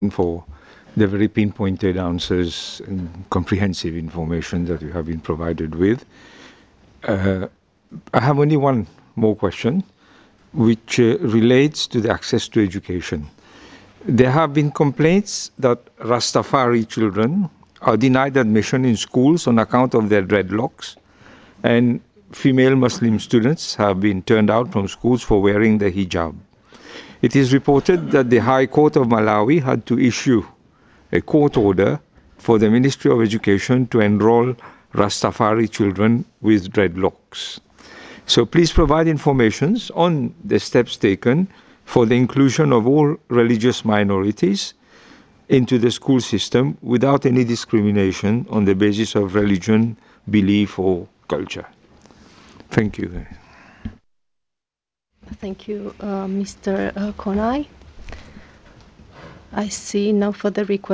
for the very pinpointed answers and comprehensive information that you have been provided with. I have only one more question, which relates to the access to education. There have been complaints that Rastafari children are denied admission in schools on account of their dreadlocks, and female Muslim students have been turned out from schools for wearing the hijab. It is reported that the High Court of Malawi had to issue a court order for the Ministry of Education to enroll Rastafari children with dreadlocks. So please provide information on the steps taken for the inclusion of all religious minorities into the school system without any discrimination on the basis of religion, belief, or culture. Thank you. Thank you, Mr. Konai. I see no further requests.